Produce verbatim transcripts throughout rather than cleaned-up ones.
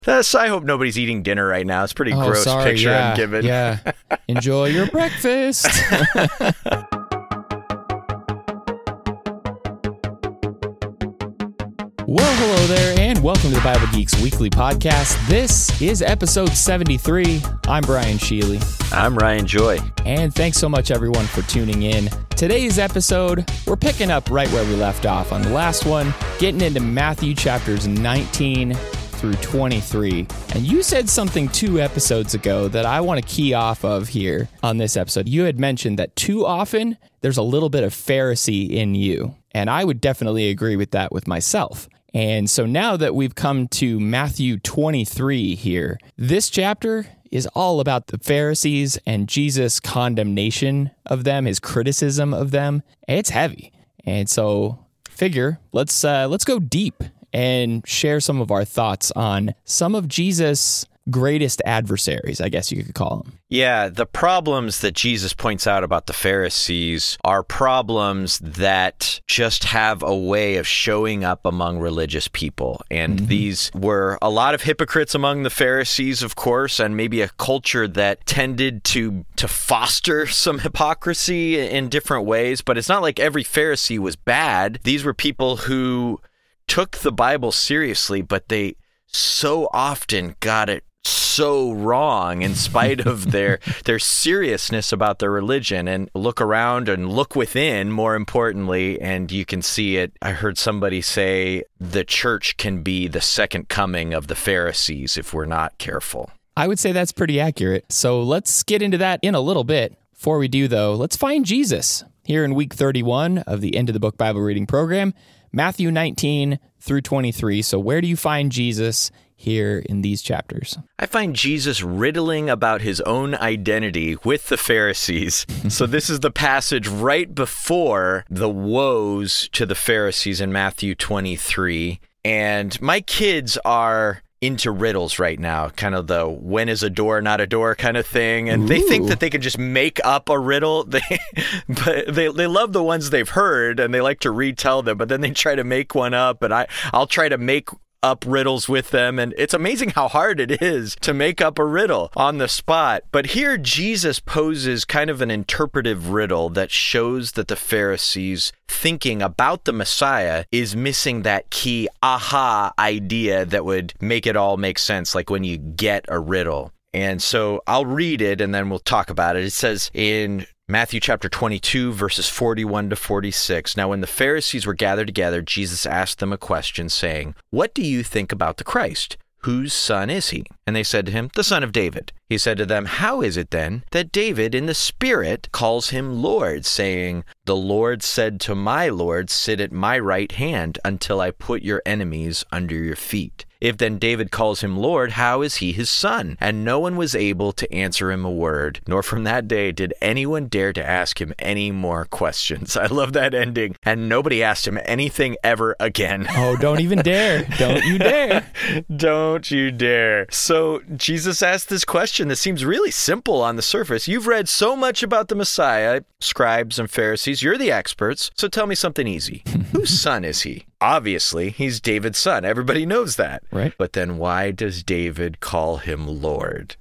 That's, I hope nobody's eating dinner right now. It's a pretty oh, gross sorry, picture yeah, I'm giving. Yeah. Enjoy your breakfast. Well, hello there, and welcome to the Bible Geeks Weekly Podcast. This is episode seventy-three. I'm Brian Sheely. I'm Ryan Joy. And thanks so much, everyone, for tuning in. Today's episode, we're picking up right where we left off on the last one, getting into Matthew chapters nineteen through twenty-three. And you said something two episodes ago that I want to key off of here on this episode. You had mentioned that too often there's a little bit of Pharisee in you. And I would definitely agree with that with myself. And so now that we've come to Matthew twenty-three here, this chapter is all about the Pharisees and Jesus' condemnation of them, his criticism of them. It's heavy. And so figure, let's uh, let's go deep and share some of our thoughts on some of Jesus' greatest adversaries, I guess you could call them. Yeah, the problems that Jesus points out about the Pharisees are problems that just have a way of showing up among religious people. And mm-hmm. these were a lot of hypocrites among the Pharisees, of course, and maybe a culture that tended to to foster some hypocrisy in different ways. But it's not like every Pharisee was bad. These were people who took the Bible seriously, but they so often got it so wrong in spite of their their seriousness about their religion. And look around and look within, more importantly, and you can see it. I heard somebody say the church can be the second coming of the Pharisees if we're not careful. I would say that's pretty accurate. So let's get into that in a little bit. Before we do, though, let's find Jesus here in week thirty-one of the End of the Book Bible Reading Program, Matthew nineteen through twenty-three. So where do you find Jesus here in these chapters? I find Jesus riddling about his own identity with the Pharisees. So this is the passage right before the woes to the Pharisees in Matthew twenty-three. And my kids are into riddles right now, kind of the when is a door not a door kind of thing. And Ooh. They think that they can just make up a riddle. They, but they they love the ones they've heard and they like to retell them, but then they try to make one up, and I, I'll try to make up riddles with them, and it's amazing how hard it is to make up a riddle on the spot. But here Jesus poses kind of an interpretive riddle that shows that the Pharisees' thinking about the Messiah is missing that key aha idea that would make it all make sense, like when you get a riddle. And so I'll read it and then we'll talk about it. It says in Matthew chapter twenty-two, verses forty-one to forty-six, "Now when the Pharisees were gathered together, Jesus asked them a question, saying, 'What do you think about the Christ? Whose son is he?' And they said to him, 'The son of David.' He said to them, 'How is it then that David in the Spirit calls him Lord, saying, "The Lord said to my Lord, sit at my right hand until I put your enemies under your feet? If then David calls him Lord, how is he his son?' And no one was able to answer him a word, nor from that day did anyone dare to ask him any more questions." I love that ending. And nobody asked him anything ever again. Oh, don't even dare. Don't you dare. Don't you dare. So Jesus asked this question that seems really simple on the surface. You've read so much about the Messiah, scribes and Pharisees. You're the experts. So tell me something easy. Whose son is he? Obviously, he's David's son. Everybody knows that. Right. But then why does David call him Lord?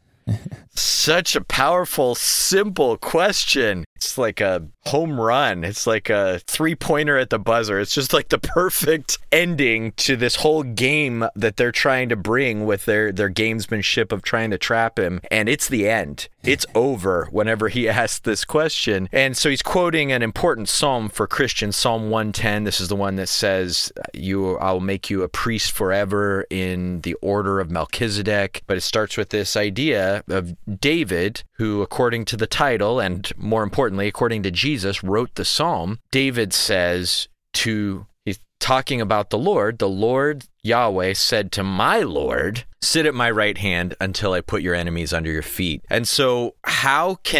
Such a powerful, simple question. It's like a home run. It's like a three-pointer at the buzzer. It's just like the perfect ending to this whole game that they're trying to bring with their, their gamesmanship of trying to trap him. And it's the end. It's over whenever he asks this question. And so he's quoting an important psalm for Christians, Psalm one ten. This is the one that says, "You, I'll make you a priest forever in the order of Melchizedek." But it starts with this idea of David, who, according to the title, and more importantly, according to Jesus, wrote the psalm. David says to, he's talking about the Lord, the Lord Yahweh said to my Lord, "Sit at my right hand until I put your enemies under your feet." And so how can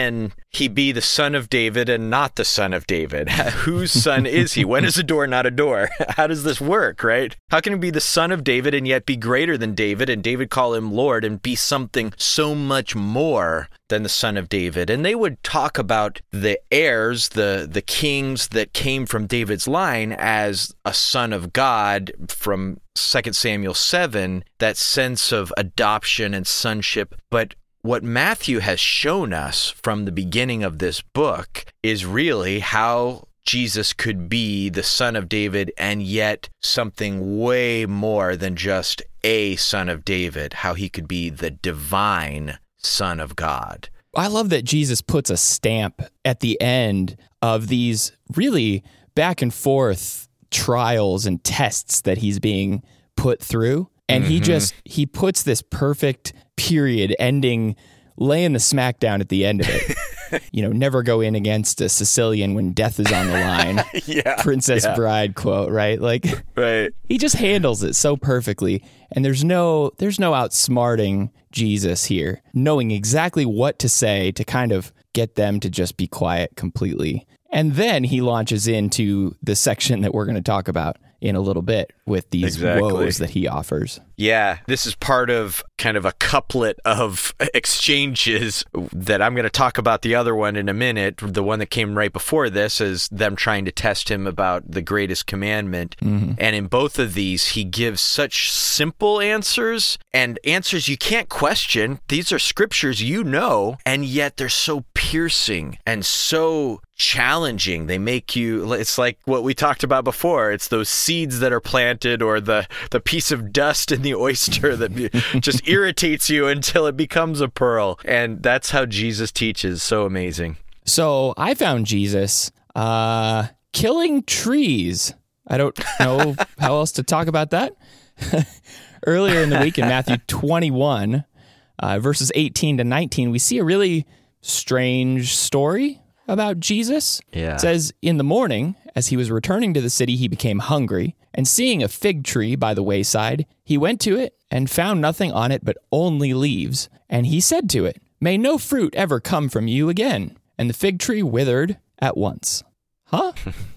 he be the son of David and not the son of David? Whose son is he? When is a door not a door? How does this work, right? How can he be the son of David and yet be greater than David, and David call him Lord, and be something so much more than the son of David? And they would talk about the heirs, the, the kings that came from David's line, as a son of God from Second Samuel seven, that sense of adoption and sonship. But what Matthew has shown us from the beginning of this book is really how Jesus could be the son of David and yet something way more than just a son of David, how he could be the divine Son of God. I love that Jesus puts a stamp at the end of these really back and forth trials and tests that he's being put through. And mm-hmm. he just, he puts this perfect period ending, laying the smack down at the end of it. You know, never go in against a Sicilian when death is on the line. yeah, Princess yeah. Bride quote, right? Like, right. He just handles it so perfectly. And there's no, there's no outsmarting Jesus here, knowing exactly what to say to kind of get them to just be quiet completely. And then he launches into the section that we're going to talk about in a little bit with these exactly. woes that he offers. Yeah, this is part of kind of a couplet of exchanges that I'm going to talk about the other one in a minute. The one that came right before this is them trying to test him about the greatest commandment. Mm-hmm. And in both of these, he gives such simple answers and answers you can't question. These are scriptures you know, and yet they're so piercing and so challenging. They make you, it's like what we talked about before. It's those seeds that are planted, or the, the piece of dust in the oyster that just irritates you until it becomes a pearl. And that's how Jesus teaches. So amazing. So I found Jesus uh, killing trees. I don't know how else to talk about that. Earlier in the week in Matthew twenty-one, uh, verses eighteen to nineteen, we see a really strange story about Jesus. Yeah. It says, in the morning, as he was returning to the city, he became hungry, and seeing a fig tree by the wayside, he went to it and found nothing on it but only leaves. And he said to it, "May no fruit ever come from you again." And the fig tree withered at once. Huh?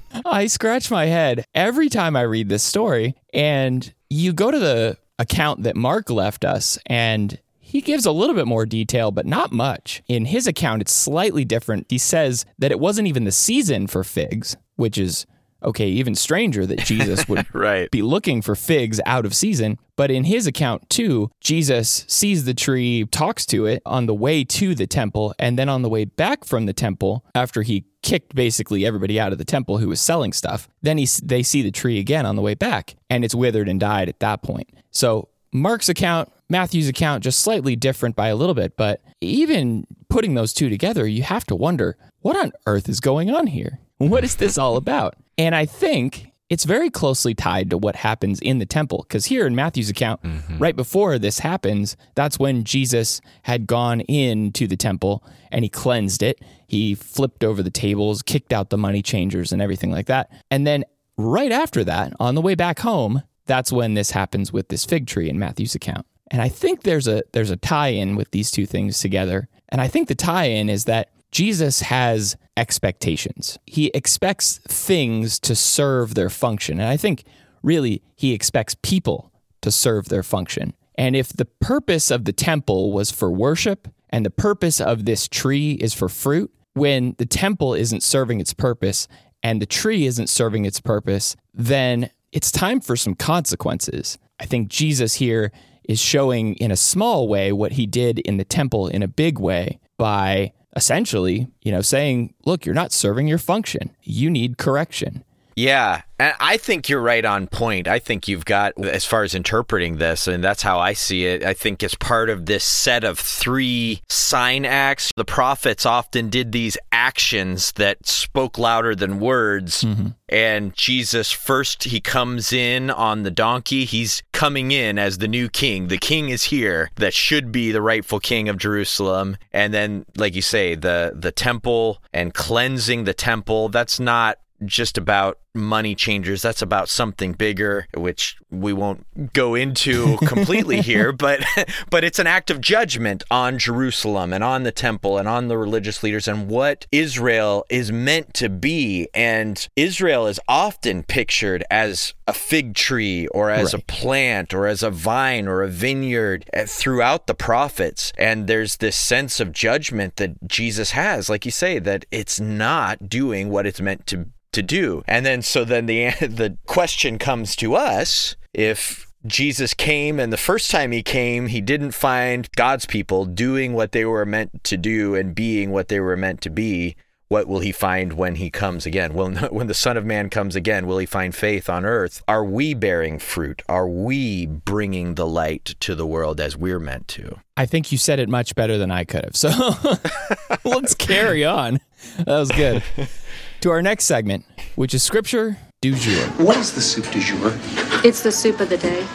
I scratch my head every time I read this story, and you go to the account that Mark left us, and he gives a little bit more detail, but not much. In his account, it's slightly different. He says that it wasn't even the season for figs, which is, okay, even stranger that Jesus would right. be looking for figs out of season. But in his account, too, Jesus sees the tree, talks to it on the way to the temple, and then on the way back from the temple, after he kicked basically everybody out of the temple who was selling stuff, then he, they see the tree again on the way back, and it's withered and died at that point. So Mark's account, Matthew's account, just slightly different by a little bit, but even putting those two together, you have to wonder, what on earth is going on here? What is this all about? And I think it's very closely tied to what happens in the temple, because here in Matthew's account, mm-hmm. right before this happens, that's when Jesus had gone into the temple and he cleansed it. He flipped over the tables, kicked out the money changers and everything like that. And then right after that, on the way back home, that's when this happens with this fig tree in Matthew's account. And I think there's a there's a tie-in with these two things together. And I think the tie-in is that Jesus has expectations. He expects things to serve their function. And I think really he expects people to serve their function. And if the purpose of the temple was for worship and the purpose of this tree is for fruit, when the temple isn't serving its purpose and the tree isn't serving its purpose, then it's time for some consequences. I think Jesus here is showing in a small way what he did in the temple in a big way by essentially, you know, saying, look, you're not serving your function. You need correction. Yeah, and I think you're right on point. I think you've got, as far as interpreting this, and that's how I see it, I think it's part of this set of three sign acts. The prophets often did these actions that spoke louder than words. Mm-hmm. And Jesus, first, he comes in on the donkey. He's coming in as the new king. The king is here that should be the rightful king of Jerusalem. And then, like you say, the, the temple and cleansing the temple, that's not just about money changers. That's about something bigger, which we won't go into completely here, but but it's an act of judgment on Jerusalem and on the temple and on the religious leaders and what Israel is meant to be. And Israel is often pictured as a fig tree or as right. a plant or as a vine or a vineyard throughout the prophets. And there's this sense of judgment that Jesus has, like you say, that it's not doing what it's meant to to do. And then so then the the question comes to us, if Jesus came and the first time he came, he didn't find God's people doing what they were meant to do and being what they were meant to be, what will he find when he comes again? Well, when the Son of Man comes again, will he find faith on earth? Are we bearing fruit? Are we bringing the light to the world as we're meant to? I think you said it much better than I could have. So let's carry on. That was good. To our next segment, which is Scripture du jour. What is the soup du jour? It's the soup of the day.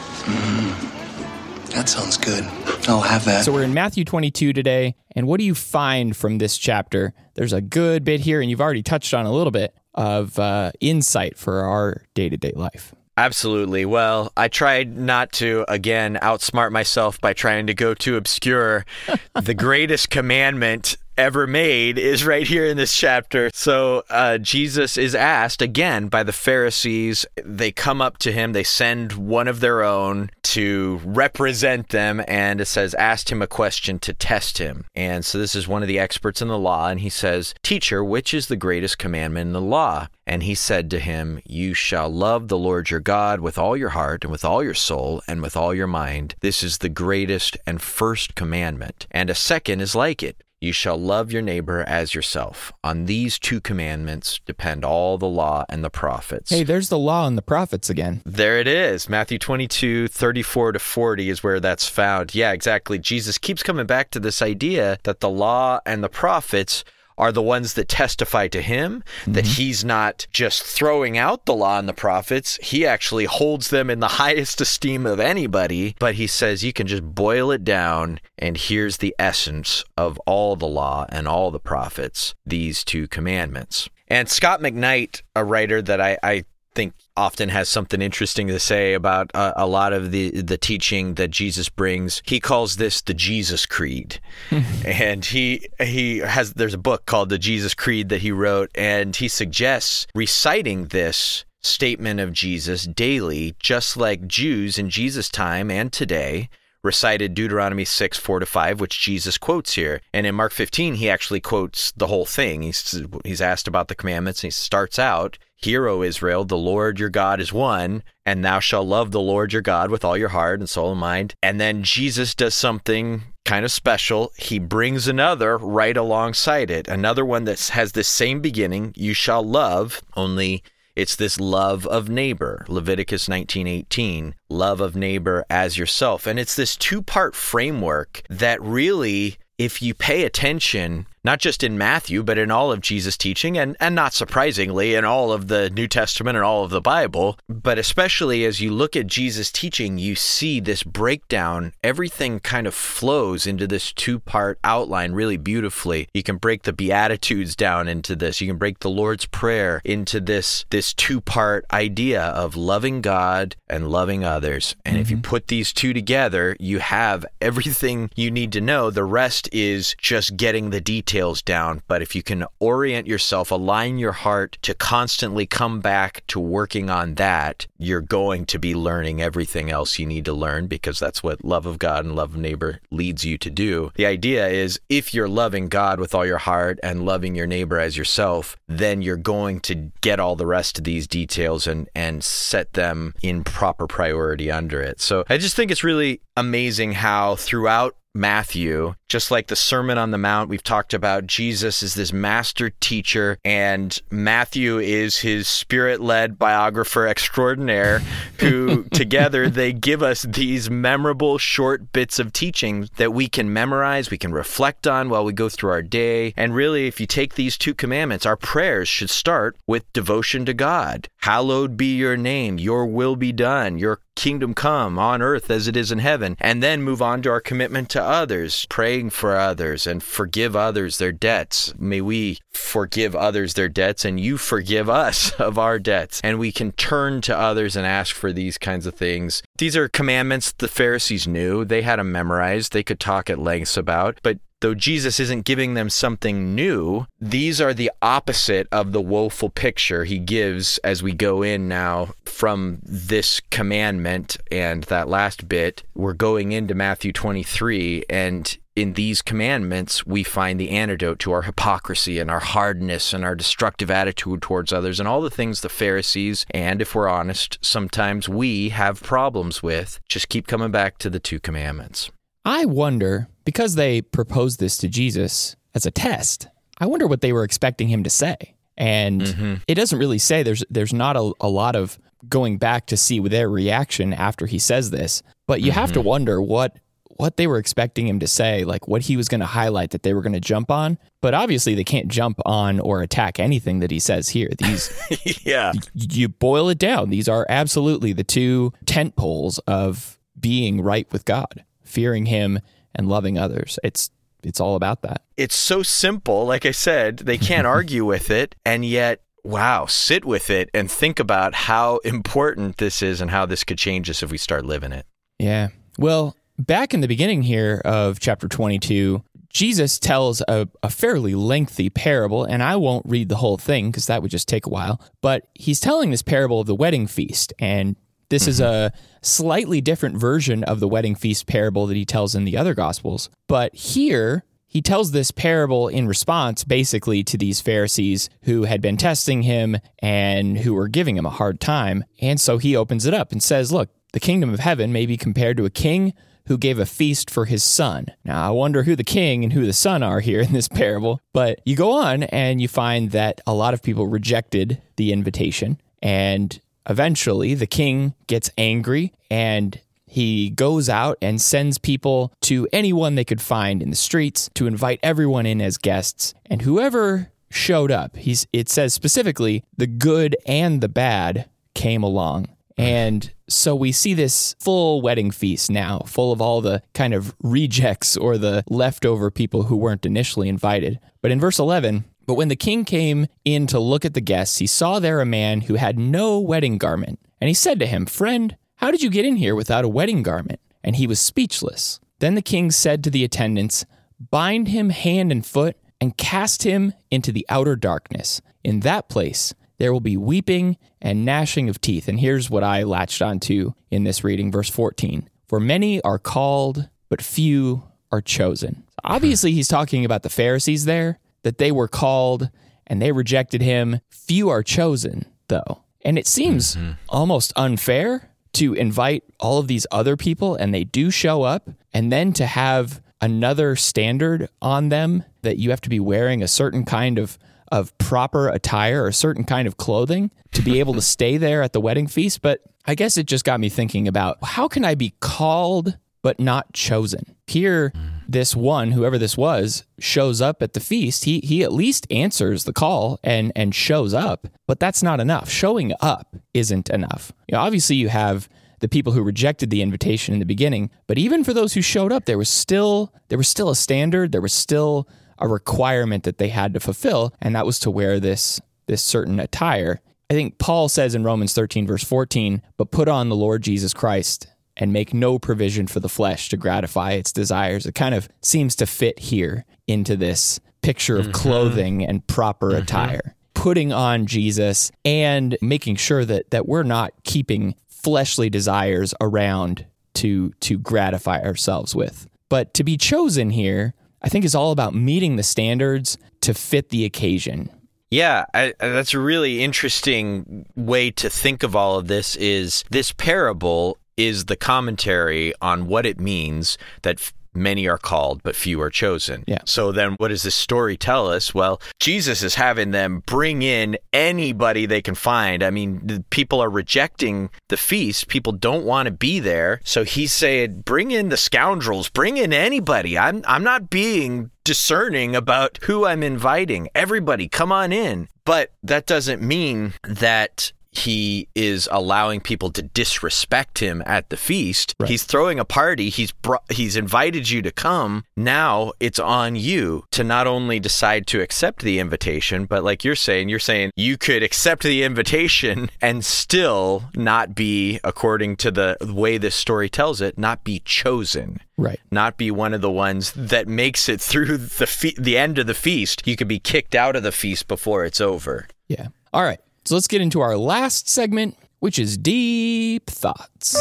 Mm, that sounds good. I'll have that. So we're in Matthew twenty-two today, and what do you find from this chapter? There's a good bit here, and you've already touched on a little bit of uh, insight for our day-to-day life. Absolutely. Well, I tried not to, again, outsmart myself by trying to go too obscure. The greatest commandment ever made is right here in this chapter. So uh, Jesus is asked again by the Pharisees. They come up to him. They send one of their own to represent them. And it says, asked him a question to test him. And so this is one of the experts in the law. And he says, "Teacher, which is the greatest commandment in the law?" And he said to him, "You shall love the Lord your God with all your heart and with all your soul and with all your mind. This is the greatest and first commandment. And a second is like it. You shall love your neighbor as yourself. On these two commandments depend all the law and the prophets." Hey, there's the law and the prophets again. There it is. Matthew twenty-two, thirty-four to forty is where that's found. Yeah, exactly. Jesus keeps coming back to this idea that the law and the prophets are the ones that testify to him, mm-hmm. that he's not just throwing out the law and the prophets. He actually holds them in the highest esteem of anybody. But he says you can just boil it down, and here's the essence of all the law and all the prophets, these two commandments. And Scott McKnight, a writer that I, I think often has something interesting to say about uh, a lot of the, the teaching that Jesus brings. He calls this the Jesus Creed. And he he has there's a book called The Jesus Creed that he wrote, and he suggests reciting this statement of Jesus daily, just like Jews in Jesus' time and today recited Deuteronomy six, four to five, which Jesus quotes here. And in Mark fifteen, he actually quotes the whole thing. He's, he's asked about the commandments, and he starts out, "Hear, O Israel, the Lord your God is one, and thou shalt love the Lord your God with all your heart and soul and mind." And then Jesus does something kind of special. He brings another right alongside it, another one that has this same beginning, "You shall love," only it's this love of neighbor, Leviticus nineteen eighteen, love of neighbor as yourself. And it's this two-part framework that really, if you pay attention, not just in Matthew, but in all of Jesus' teaching, and, and not surprisingly, in all of the New Testament and all of the Bible, but especially as you look at Jesus' teaching, you see this breakdown. Everything kind of flows into this two-part outline really beautifully. You can break the Beatitudes down into this. You can break the Lord's Prayer into this, this two-part idea of loving God and loving others. And mm-hmm. if you put these two together, you have everything you need to know. The rest is just getting the details down. But if you can orient yourself, align your heart to constantly come back to working on that, you're going to be learning everything else you need to learn, because that's what love of God and love of neighbor leads you to do. The idea is, if you're loving God with all your heart and loving your neighbor as yourself, then you're going to get all the rest of these details and, and set them in proper priority under it. So I just think it's really amazing how throughout Matthew, just like the Sermon on the Mount, we've talked about Jesus is this master teacher, and Matthew is his spirit-led biographer extraordinaire, who together they give us these memorable short bits of teaching that we can memorize, we can reflect on while we go through our day. And really, if you take these two commandments, our prayers should start with devotion to God. Hallowed be your name, your will be done, your kingdom come on earth as it is in heaven, and then move on to our commitment to others, praying doing for others and forgive others their debts. May we forgive others their debts and you forgive us of our debts. And we can turn to others and ask for these kinds of things. These are commandments the Pharisees knew. They had them memorized. They could talk at lengths about. But though Jesus isn't giving them something new, these are the opposite of the woeful picture he gives as we go in now from this commandment and that last bit. We're going into Matthew twenty-three, and in these commandments, we find the antidote to our hypocrisy and our hardness and our destructive attitude towards others and all the things the Pharisees, and if we're honest, sometimes we have problems with. Just keep coming back to the two commandments. I wonder, because they proposed this to Jesus as a test, I wonder what they were expecting him to say. And mm-hmm. it doesn't really say. There's there's not a, a lot of going back to see their reaction after he says this. But you mm-hmm. have to wonder what what they were expecting him to say, like what he was going to highlight that they were going to jump on. But obviously they can't jump on or attack anything that he says here. These, yeah, y- you boil it down. These are absolutely the two tent poles of being right with God. Fearing him and loving others. It's it's all about that. It's so simple. Like I said, they can't argue with it. And yet, wow, sit with it and think about how important this is and how this could change us if we start living it. Yeah. Well, back in the beginning here of chapter twenty-two, Jesus tells a, a fairly lengthy parable, and I won't read the whole thing because that would just take a while. But he's telling this parable of the wedding feast, and this is a slightly different version of the wedding feast parable that he tells in the other Gospels. But here, he tells this parable in response basically to these Pharisees who had been testing him and who were giving him a hard time. And so he opens it up and says, look, the kingdom of heaven may be compared to a king who gave a feast for his son. Now, I wonder who the king and who the son are here in this parable. But you go on and you find that a lot of people rejected the invitation, and eventually, the king gets angry and he goes out and sends people to anyone they could find in the streets to invite everyone in as guests. And whoever showed up, he's it says specifically, the good and the bad came along. And so we see this full wedding feast now, full of all the kind of rejects or the leftover people who weren't initially invited. But in verse eleven, but when the king came in to look at the guests, he saw there a man who had no wedding garment. And he said to him, friend, how did you get in here without a wedding garment? And he was speechless. Then the king said to the attendants, bind him hand and foot and cast him into the outer darkness. In that place, there will be weeping and gnashing of teeth. And here's what I latched onto in this reading, verse fourteen. For many are called, but few are chosen. Obviously, he's talking about the Pharisees there, that they were called and they rejected him. Few are chosen, though. And it seems mm-hmm. almost unfair to invite all of these other people, and they do show up, and then to have another standard on them that you have to be wearing a certain kind of, of proper attire or a certain kind of clothing to be able to stay there at the wedding feast. But I guess it just got me thinking about, how can I be called but not chosen? Here, this one, whoever this was, shows up at the feast. He he at least answers the call and, and shows up, but that's not enough. Showing up isn't enough. You know, obviously, you have the people who rejected the invitation in the beginning, but even for those who showed up, there was still there was still a standard. There was still a requirement that they had to fulfill, and that was to wear this this certain attire. I think Paul says in Romans thirteen, verse fourteen, but put on the Lord Jesus Christ and make no provision for the flesh to gratify its desires. It kind of seems to fit here into this picture of mm-hmm. clothing and proper mm-hmm. attire. Putting on Jesus and making sure that that we're not keeping fleshly desires around to to gratify ourselves with. But to be chosen here, I think, is all about meeting the standards to fit the occasion. Yeah, I, that's a really interesting way to think of all of this. Is this parable is the commentary on what it means that f- many are called, but few are chosen. Yeah. So then what does this story tell us? Well, Jesus is having them bring in anybody they can find. I mean, the people are rejecting the feast. People don't want to be there. So he's saying, bring in the scoundrels, bring in anybody. I'm I'm not being discerning about who I'm inviting. Everybody, come on in. But that doesn't mean that he is allowing people to disrespect him at the feast. Right. He's throwing a party. He's br- he's invited you to come. Now it's on you to not only decide to accept the invitation, but like you're saying, you're saying you could accept the invitation and still not be, according to the way this story tells it, not be chosen. Right. Not be one of the ones that makes it through the fe- the end of the feast. You could be kicked out of the feast before it's over. Yeah. All right. So let's get into our last segment, which is Deep Thoughts.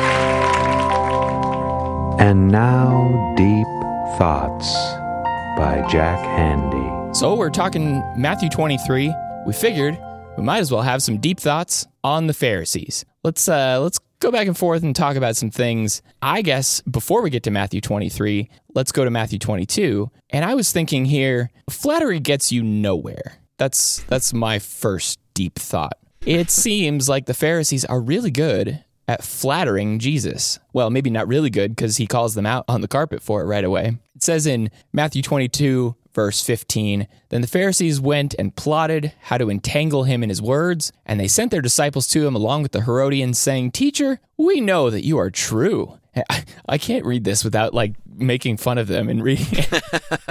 And now, Deep Thoughts by Jack Handy. So we're talking Matthew twenty-three. We figured we might as well have some deep thoughts on the Pharisees. Let's uh, let's go back and forth and talk about some things. I guess before we get to Matthew twenty-three, let's go to Matthew twenty-two. And I was thinking here, flattery gets you nowhere. That's that's my first deep thought. It seems like the Pharisees are really good at flattering Jesus. Well, maybe not really good because he calls them out on the carpet for it right away. It says in Matthew twenty-two, verse fifteen, "Then the Pharisees went and plotted how to entangle him in his words, and they sent their disciples to him along with the Herodians, saying, 'Teacher, we know that you are true.'" I, I can't read this without like making fun of them and reading it.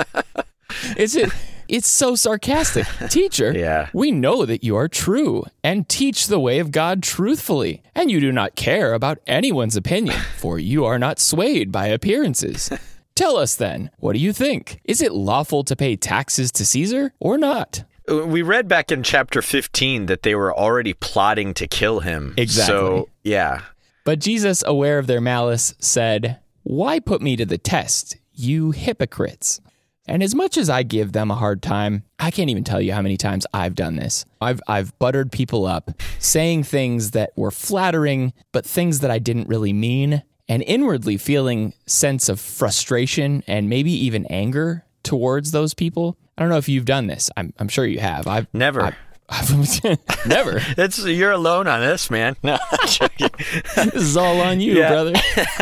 Is it? It's so sarcastic. "Teacher, Yeah. we know that you are true and teach the way of God truthfully, and you do not care about anyone's opinion, for you are not swayed by appearances. Tell us then, what do you think? Is it lawful to pay taxes to Caesar or not?" We read back in chapter fifteen that they were already plotting to kill him. Exactly. So, yeah. But Jesus, aware of their malice, said, "Why put me to the test, you hypocrites?" And as much as I give them a hard time, I can't even tell you how many times I've done this. I've I've buttered people up, saying things that were flattering, but things that I didn't really mean, and inwardly feeling sense of frustration and maybe even anger towards those people. I don't know if you've done this. I'm I'm sure you have. I've Never. I've, I've never. It's you're alone on this, man. No, I'm joking. This is all on you, Yeah. brother.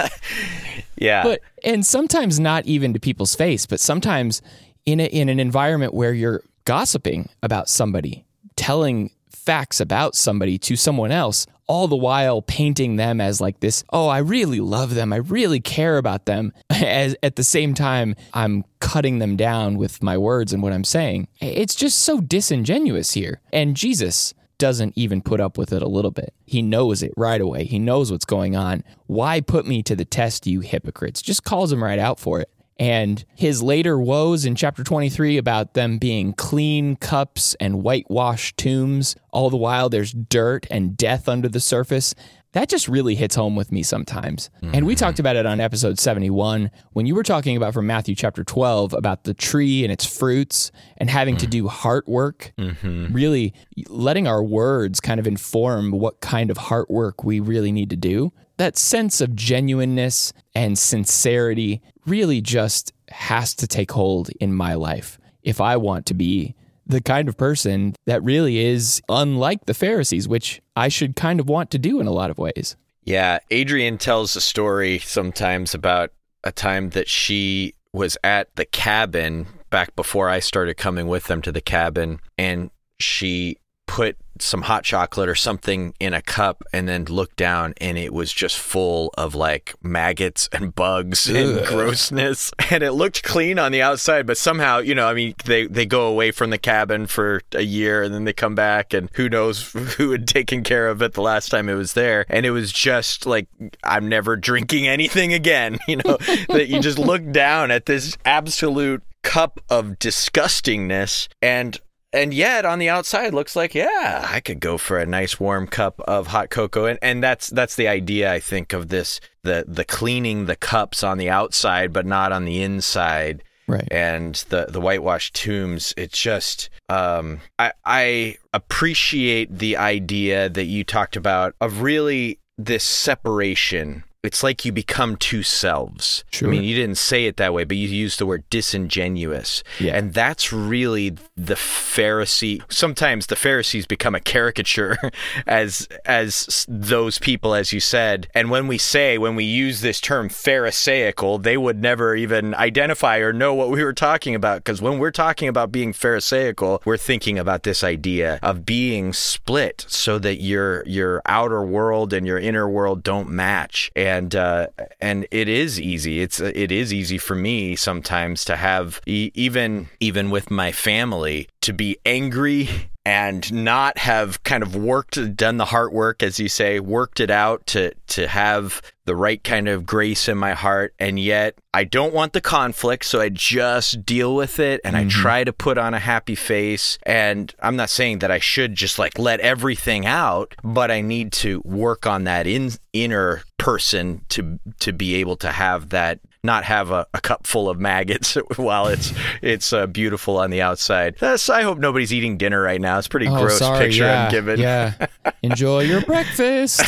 Yeah. But and sometimes not even to people's face, but sometimes in a, in an environment where you're gossiping about somebody, telling facts about somebody to someone else, all the while painting them as like this, "Oh, I really love them. I really care about them." As at the same time, I'm cutting them down with my words and what I'm saying. It's just so disingenuous here. And Jesus doesn't even put up with it a little bit. He knows it right away. He knows what's going on. "Why put me to the test, you hypocrites?" Just calls him right out for it. And his later woes in chapter twenty-three about them being clean cups and whitewashed tombs, all the while there's dirt and death under the surface, that just really hits home with me sometimes. Mm-hmm. And we talked about it on episode seventy-one when you were talking about from Matthew chapter twelve about the tree and its fruits and having mm-hmm. to do heart work, mm-hmm. really letting our words kind of inform what kind of heart work we really need to do. That sense of genuineness and sincerity really just has to take hold in my life if I want to be the kind of person that really is unlike the Pharisees, which I should kind of want to do in a lot of ways. Yeah, Adrienne tells a story sometimes about a time that she was at the cabin back before I started coming with them to the cabin, and she put some hot chocolate or something in a cup and then looked down and it was just full of like maggots and bugs Ugh. and grossness, and it looked clean on the outside, but somehow, you know, I mean, they they go away from the cabin for a year and then they come back and who knows who had taken care of it the last time it was there, and it was just like, I'm never drinking anything again, you know. That you just look down at this absolute cup of disgustingness, and And yet, on the outside, looks like, yeah, I could go for a nice warm cup of hot cocoa. And and that's that's the idea, I think, of this, the the cleaning the cups on the outside, but not on the inside. Right. And the, the whitewashed tombs, it's just, um, I, I appreciate the idea that you talked about of really this separation. it's like you become two selves. Sure. I mean, you didn't say it that way, but you used the word disingenuous. Yeah. And that's really the Pharisee. Sometimes the Pharisees become a caricature as as those people, as you said. And when we say, when we use this term Pharisaical, they would never even identify or know what we were talking about. Because when we're talking about being Pharisaical, we're thinking about this idea of being split so that your your outer world and your inner world don't match. And uh, and it is easy. It's it is easy for me sometimes to have e- even even with my family to be angry and not have kind of worked, done the heart work, as you say, worked it out to to have the right kind of grace in my heart. And yet I don't want the conflict, so I just deal with it and mm-hmm. I try to put on a happy face. And I'm not saying that I should just like let everything out, but I need to work on that in, inner person to to be able to have that, not have a, a cup full of maggots while it's it's uh, beautiful on the outside. Uh, so I hope nobody's eating dinner right now. It's a pretty oh, gross sorry, picture yeah, I'm giving. Yeah. Enjoy your breakfast.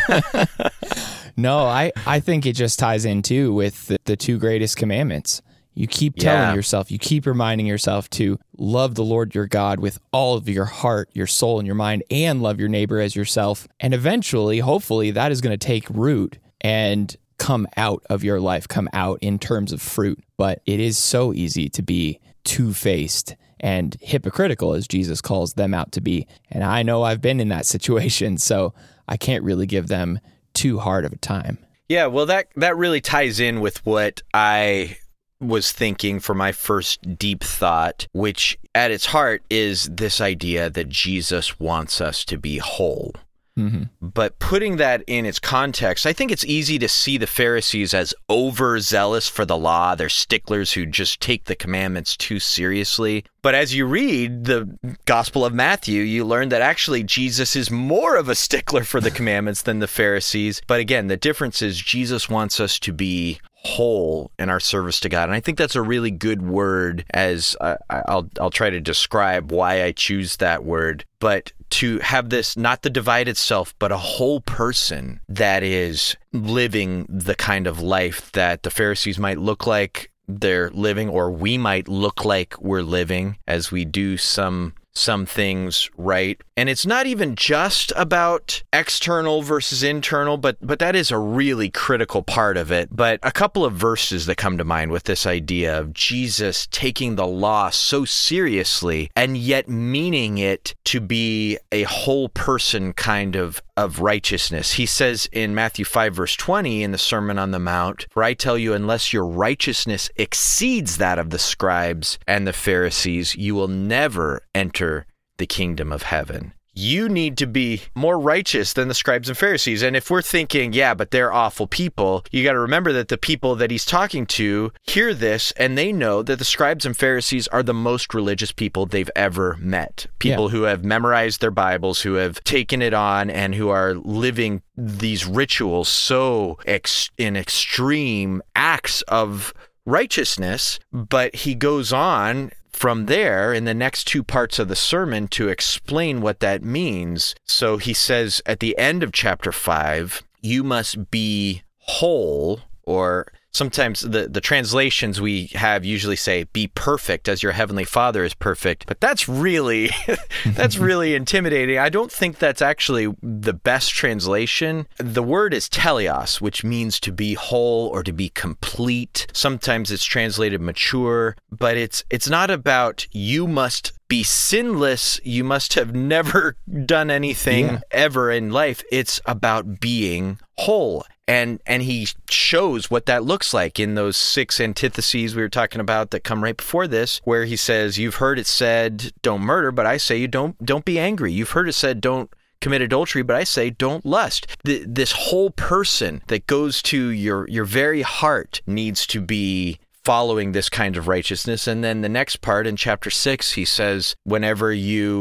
No, I, I think it just ties in too with the, the two greatest commandments. You keep telling yeah. yourself, you keep reminding yourself to love the Lord your God with all of your heart, your soul, and your mind, and love your neighbor as yourself. And eventually, hopefully, that is going to take root and come out of your life, come out in terms of fruit. But it is so easy to be two-faced and hypocritical, as Jesus calls them out to be. And I know I've been in that situation, so I can't really give them too hard of a time. Yeah, well, that that really ties in with what I was thinking for my first deep thought, which at its heart is this idea that Jesus wants us to be whole. Mm-hmm. But putting that in its context, I think it's easy to see the Pharisees as overzealous for the law. They're sticklers who just take the commandments too seriously. But as you read the Gospel of Matthew, you learn that actually Jesus is more of a stickler for the commandments than the Pharisees. But again, the difference is Jesus wants us to be whole in our service to God. And I think that's a really good word, as uh, I'll I'll try to describe why I choose that word. But to have this, not the divided self, but a whole person that is living the kind of life that the Pharisees might look like they're living, or we might look like we're living as we do some some things right. And it's not even just about external versus internal, but but that is a really critical part of it. But a couple of verses that come to mind with this idea of Jesus taking the law so seriously and yet meaning it to be a whole person kind of of righteousness. He says in Matthew five, verse twenty, in the Sermon on the Mount, "For I tell you, unless your righteousness exceeds that of the scribes and the Pharisees, you will never enter the kingdom of heaven." You need to be more righteous than the scribes and Pharisees. And if we're thinking, yeah, but they're awful people, you got to remember that the people that he's talking to hear this and they know that the scribes and Pharisees are the most religious people they've ever met. People yeah. who have memorized their Bibles, who have taken it on, and who are living these rituals so ex- in extreme acts of righteousness. But he goes on from there in the next two parts of the sermon to explain what that means. So he says at the end of chapter five, you must be whole, or sometimes the, the translations we have usually say, be perfect as your heavenly Father is perfect. But that's really, that's really intimidating. I don't think that's actually the best translation. The word is teleos, which means to be whole or to be complete. Sometimes it's translated mature, but it's it's not about you must be sinless, you must have never done anything yeah. ever in life. It's about being whole. And and he shows what that looks like in those six antitheses we were talking about that come right before this, where he says, you've heard it said, don't murder, but I say you don't don't be angry. You've heard it said, don't commit adultery, but I say don't lust. The, this whole person that goes to your your very heart needs to be following this kind of righteousness. And then the next part in chapter six, he says, whenever you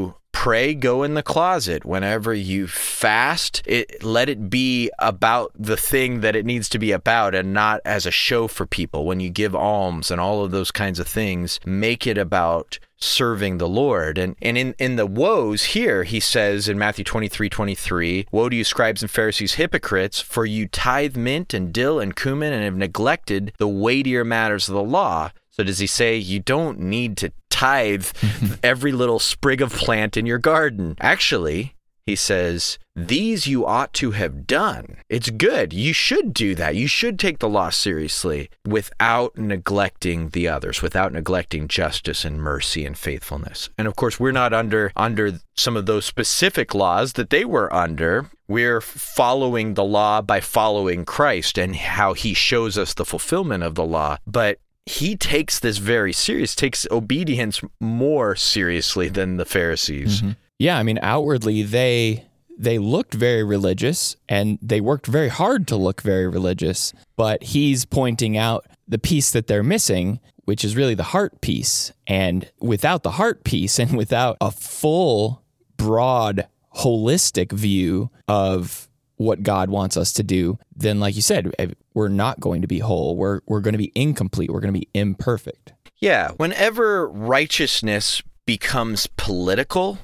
pray, go in the closet. Whenever you fast, it, let it be about the thing that it needs to be about and not as a show for people. When you give alms and all of those kinds of things, make it about serving the Lord. And and in, in the woes here, he says in Matthew twenty-three twenty-three, "Woe to you, scribes and Pharisees, hypocrites, for you tithe mint and dill and cumin and have neglected the weightier matters of the law." So does he say you don't need to tithe every little sprig of plant in your garden? Actually, he says, these you ought to have done. It's good. You should do that. You should take the law seriously without neglecting the others, without neglecting justice and mercy and faithfulness. And of course, we're not under under some of those specific laws that they were under. We're following the law by following Christ and how he shows us the fulfillment of the law. But he takes this very serious, takes obedience more seriously than the Pharisees. Mm-hmm. Yeah, I mean, outwardly, they they looked very religious, and they worked very hard to look very religious, but he's pointing out the piece that they're missing, which is really the heart piece. And without the heart piece, and without a full, broad, holistic view of what God wants us to do, then like you said, we're not going to be whole. We're we're going to be incomplete. We're going to be imperfect. Yeah. Whenever righteousness becomes political,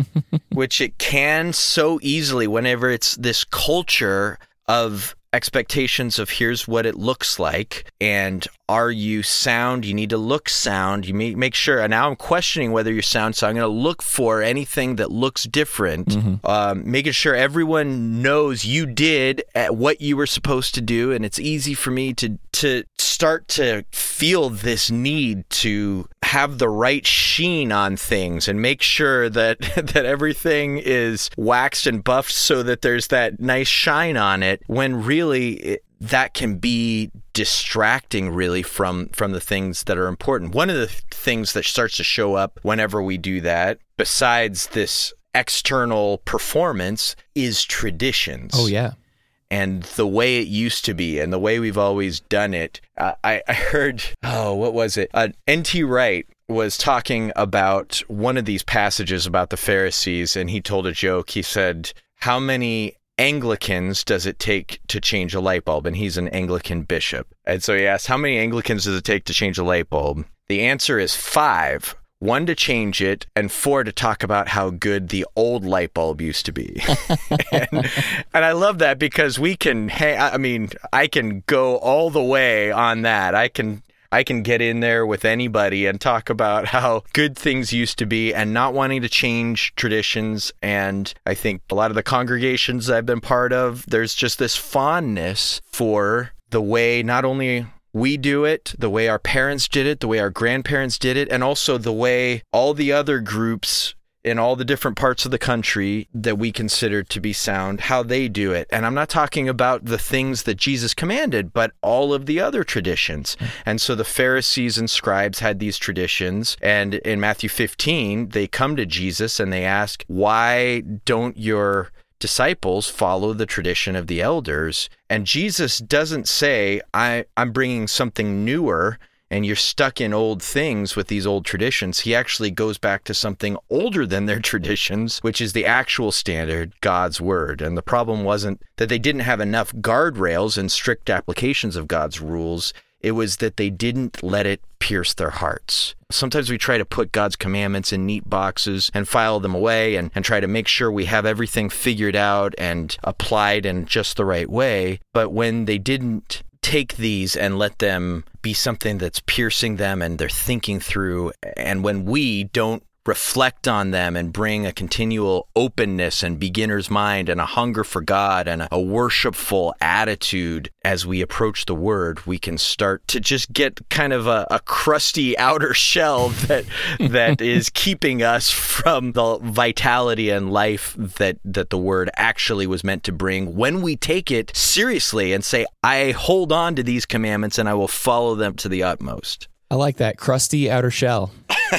which it can so easily whenever it's this culture of expectations of here's what it looks like, and are you sound? You need to look sound. You may make sure. And now I'm questioning whether you're sound, so I'm going to look for anything that looks different, mm-hmm. um, making sure everyone knows you did at what you were supposed to do. And it's easy for me to to start to feel this need to have the right sheen on things and make sure that that everything is waxed and buffed so that there's that nice shine on it, when really it, that can be distracting really from from the things that are important. One of the th- things that starts to show up whenever we do that, besides this external performance, is traditions. Oh, yeah. And the way it used to be and the way we've always done it. Uh, I, I heard, oh, what was it? Uh, N T Wright was talking about one of these passages about the Pharisees, and he told a joke. He said, how many Anglicans does it take to change a light bulb? And he's an Anglican bishop. And so he asked, how many Anglicans does it take to change a light bulb? The answer is five. One to change it, and four to talk about how good the old light bulb used to be. and, and I love that because we can, hey, I mean, I can go all the way on that. I can I can get in there with anybody and talk about how good things used to be and not wanting to change traditions. And I think a lot of the congregations I've been part of, there's just this fondness for the way not only we do it, the way our parents did it, the way our grandparents did it, and also the way all the other groups in all the different parts of the country that we consider to be sound, how they do it. And I'm not talking about the things that Jesus commanded, but all of the other traditions. And so the Pharisees and scribes had these traditions. And in Matthew fifteen, they come to Jesus and they ask, why don't your disciples follow the tradition of the elders? And Jesus doesn't say, I, I'm bringing something newer and you're stuck in old things with these old traditions. He actually goes back to something older than their traditions, which is the actual standard, God's word. And the problem wasn't that they didn't have enough guardrails and strict applications of God's rules. It was that they didn't let it pierce their hearts. Sometimes we try to put God's commandments in neat boxes and file them away and, and try to make sure we have everything figured out and applied in just the right way. But when they didn't take these and let them be something that's piercing them and they're thinking through, and when we don't reflect on them and bring a continual openness and beginner's mind and a hunger for God and a, a worshipful attitude as we approach the Word, we can start to just get kind of a, a crusty outer shell that that is keeping us from the vitality and life that, that the Word actually was meant to bring when we take it seriously and say, I hold on to these commandments and I will follow them to the utmost. I like that, crusty outer shell.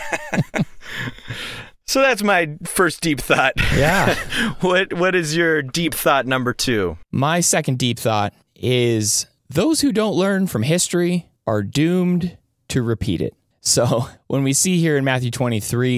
So that's my first deep thought. Yeah. What What is your deep thought number two? My second deep thought is those who don't learn from history are doomed to repeat it. So when we see here in Matthew twenty-three,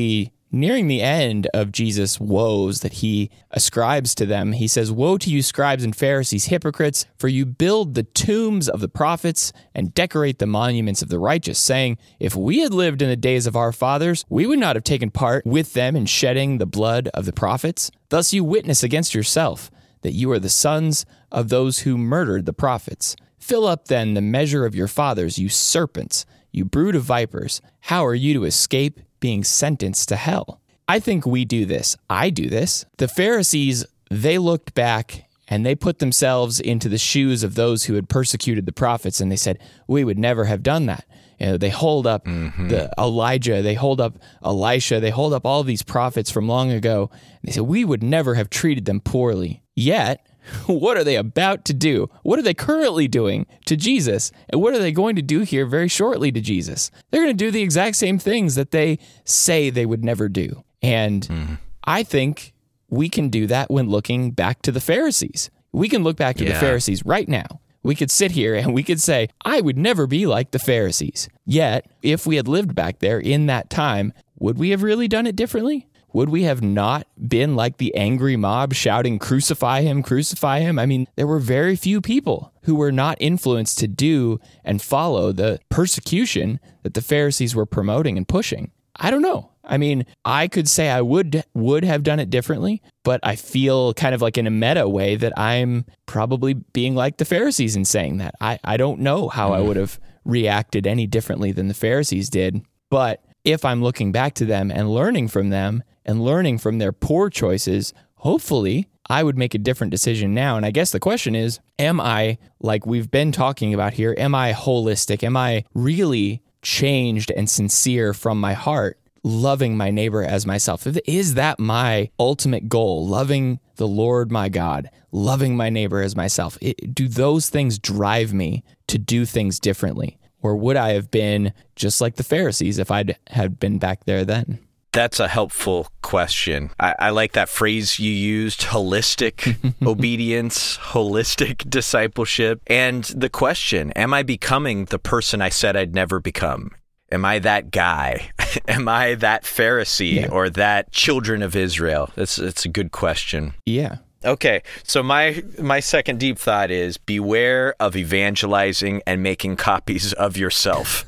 nearing the end of Jesus' woes that he ascribes to them, he says, "Woe to you, scribes and Pharisees, hypocrites, for you build the tombs of the prophets and decorate the monuments of the righteous, saying, if we had lived in the days of our fathers, we would not have taken part with them in shedding the blood of the prophets. Thus you witness against yourself that you are the sons of those who murdered the prophets. Fill up then the measure of your fathers, you serpents, you brood of vipers. How are you to escape being sentenced to hell?" I think we do this. I do this. The Pharisees, they looked back and they put themselves into the shoes of those who had persecuted the prophets, and they said, we would never have done that. You know, they hold up mm-hmm. the Elijah, they hold up Elisha, they hold up all these prophets from long ago. And they said, we would never have treated them poorly. Yet, what are they about to do? What are they currently doing to Jesus? And what are they going to do here very shortly to Jesus? They're going to do the exact same things that they say they would never do. And mm. I think we can do that when looking back to the Pharisees. We can look back to yeah. the Pharisees right now. We could sit here and we could say, I would never be like the Pharisees. Yet, if we had lived back there in that time, would we have really done it differently? Would we have not been like the angry mob shouting, crucify him, crucify him? I mean, there were very few people who were not influenced to do and follow the persecution that the Pharisees were promoting and pushing. I don't know. I mean, I could say I would would have done it differently, but I feel kind of like in a meta way that I'm probably being like the Pharisees in saying that. I, I don't know how mm. I would have reacted any differently than the Pharisees did, but if I'm looking back to them and learning from them and learning from their poor choices, hopefully I would make a different decision now. And I guess the question is, am I, like we've been talking about here, am I holistic? Am I really changed and sincere from my heart, loving my neighbor as myself? Is that my ultimate goal? Loving the Lord my God, loving my neighbor as myself. It, do those things drive me to do things differently? Or would I have been just like the Pharisees if I'd had been back there then? That's a helpful question. I, I like that phrase you used, holistic obedience, holistic discipleship. And the question, am I becoming the person I said I'd never become? Am I that guy? Am I that Pharisee yeah. or that children of Israel? That's, that's a good question. Yeah. Okay, so my my second deep thought is beware of evangelizing and making copies of yourself.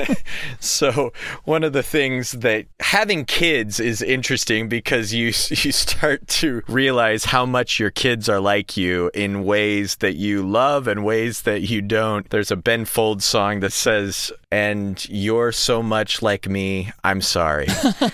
So one of the things that having kids is interesting because you you start to realize how much your kids are like you in ways that you love and ways that you don't. There's a Ben Folds song that says, "And you're so much like me, I'm sorry."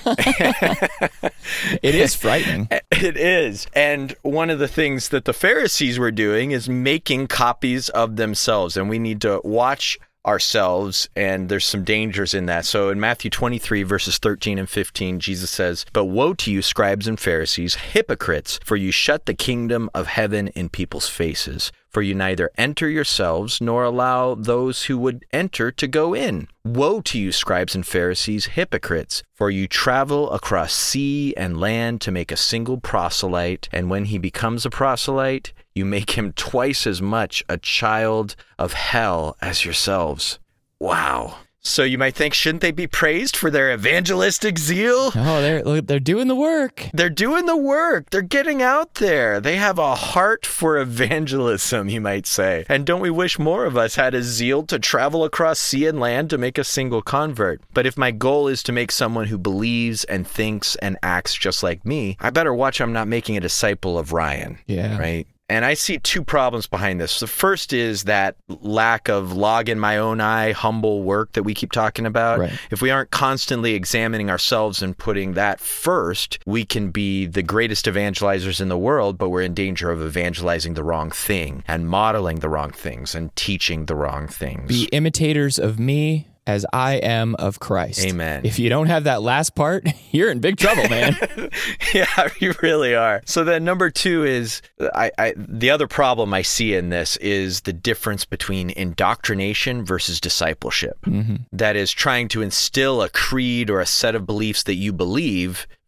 It is frightening. It is. And one of the things that the Pharisees were doing is making copies of themselves, and we need to watch ourselves, and there's some dangers in that. So in Matthew twenty-three, verses thirteen and fifteen, Jesus says, "But woe to you, scribes and Pharisees, hypocrites, for you shut the kingdom of heaven in people's faces. For you neither enter yourselves, nor allow those who would enter to go in. Woe to you, scribes and Pharisees, hypocrites, for you travel across sea and land to make a single proselyte, and when he becomes a proselyte, you make him twice as much a child of hell as yourselves." Wow. So you might think, shouldn't they be praised for their evangelistic zeal? Oh, they're they're doing the work. They're doing the work. They're getting out there. They have a heart for evangelism, you might say. And don't we wish more of us had a zeal to travel across sea and land to make a single convert? But if my goal is to make someone who believes and thinks and acts just like me, I better watch I'm not making a disciple of Ryan. Yeah. Right? And I see two problems behind this. The first is that lack of log in my own eye, humble work that we keep talking about. Right. If we aren't constantly examining ourselves and putting that first, we can be the greatest evangelizers in the world, but we're in danger of evangelizing the wrong thing and modeling the wrong things and teaching the wrong things. Be imitators of me as I am of Christ. Amen. If you don't have that last part, you're in big trouble, man. Yeah, you really are. So then number two is, I, I, the other problem I see in this is the difference between indoctrination versus discipleship. Mm-hmm. That is trying to instill a creed or a set of beliefs that you believe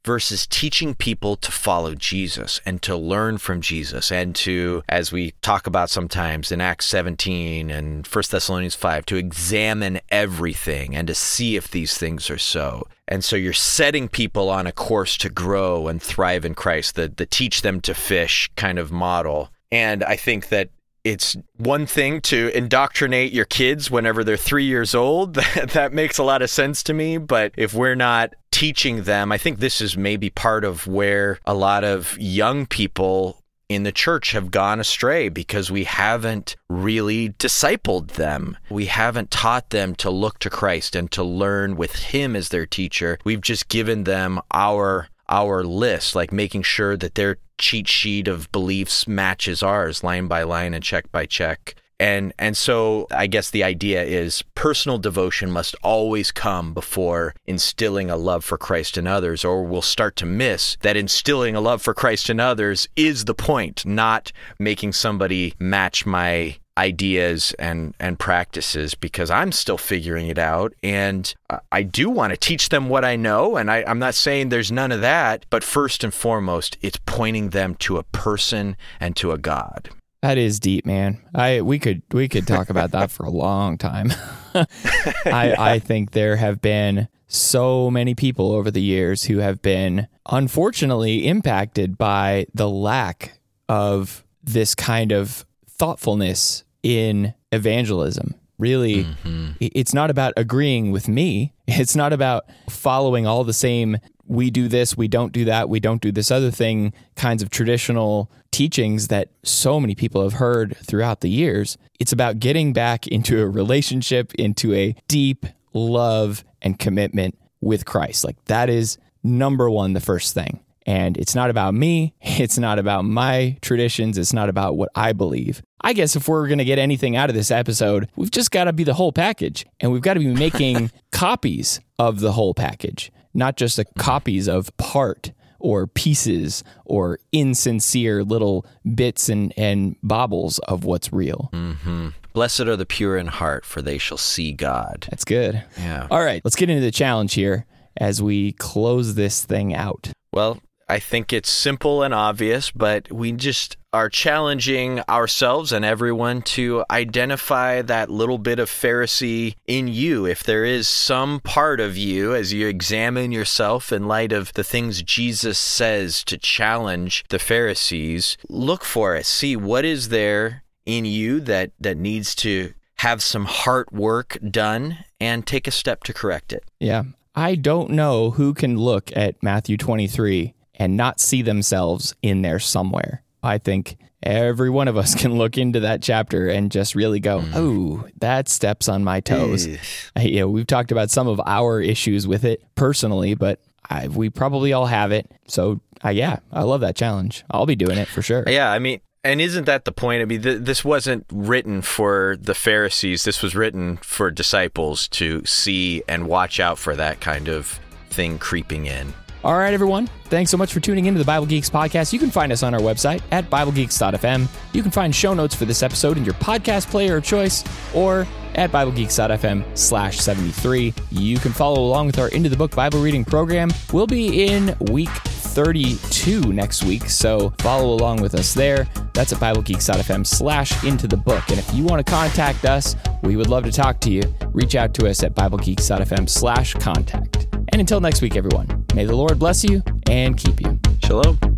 versus teaching people to follow Jesus and to learn from Jesus and to, as we talk about sometimes in Acts seventeen and First Thessalonians five, to examine everything and to see if these things are so. And so you're setting people on a course to grow and thrive in Christ, the, the teach them to fish kind of model. And I think that it's one thing to indoctrinate your kids whenever they're three years old. That, that makes a lot of sense to me. But if we're not teaching them, I think this is maybe part of where a lot of young people in the church have gone astray, because we haven't really discipled them. We haven't taught them to look to Christ and to learn with Him as their teacher. We've just given them our our list, like making sure that their cheat sheet of beliefs matches ours line by line and check by check. And and so I guess the idea is personal devotion must always come before instilling a love for Christ in others, or we'll start to miss that instilling a love for Christ in others is the point, not making somebody match my ideas and, and practices, because I'm still figuring it out. And I do want to teach them what I know. And I, I'm not saying there's none of that, but first and foremost, it's pointing them to a person and to a God. That is deep, man. I we could we could talk about that for a long time. I I think there have been so many people over the years who have been unfortunately impacted by the lack of this kind of thoughtfulness in evangelism. Really, mm-hmm. It's not about agreeing with me. It's not about following all the same, we do this, we don't do that, we don't do this other thing kinds of traditional teachings that so many people have heard throughout the years. It's about getting back into a relationship, into a deep love and commitment with Christ. Like, that is number one, the first thing. And it's not about me. It's not about my traditions. It's not about what I believe. I guess if we're going to get anything out of this episode, we've just got to be the whole package. And we've got to be making copies of the whole package, not just a copies of part or pieces or insincere little bits and, and baubles of what's real. Mm-hmm. Blessed are the pure in heart, for they shall see God. That's good. Yeah. All right, let's get into the challenge here as we close this thing out. Well, I think it's simple and obvious, but we just are challenging ourselves and everyone to identify that little bit of Pharisee in you. If there is some part of you, as you examine yourself in light of the things Jesus says to challenge the Pharisees, look for it. See what is there in you that, that needs to have some heart work done, and take a step to correct it. Yeah. I don't know who can look at Matthew twenty-three and not see themselves in there somewhere. I think every one of us can look into that chapter and just really go, mm. oh, that steps on my toes. I, you know, we've talked about some of our issues with it personally, but I, we probably all have it. So, uh, yeah, I love that challenge. I'll be doing it for sure. Yeah, I mean, and isn't that the point? I mean, th- this wasn't written for the Pharisees. This was written for disciples to see and watch out for that kind of thing creeping in. All right, everyone. Thanks so much for tuning into the Bible Geeks podcast. You can find us on our website at bible geeks dot f m. You can find show notes for this episode in your podcast player of choice, or at bible geeks dot f m slash seventy-three. You can follow along with our Into the Book Bible reading program. We'll be in week thirty-two next week, so follow along with us there. That's at bible geeks dot f m slash into the book. And if you want to contact us, we would love to talk to you. Reach out to us at bible geeks dot f m slash contact. And until next week, everyone, may the Lord bless you and keep you. Shalom.